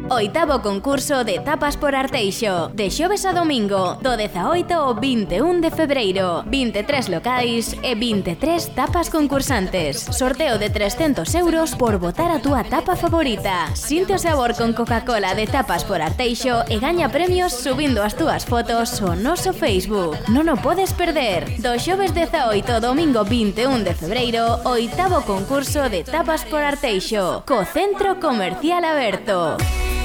Oitavo concurso de tapas por Arteixo. De xoves a domingo, do 18 ao 21 de febreiro. 23 locais e 23 tapas concursantes. Sorteo de 300 euros por votar a túa tapa favorita. Sinte o sabor con Coca-Cola de tapas por Arteixo e gaña premios subindo as túas fotos ao noso Facebook. Non o podes perder. Do xoves 18 ao domingo 21 de febreiro, oitavo concurso de tapas por Arteixo, co Centro Comercial Aberto.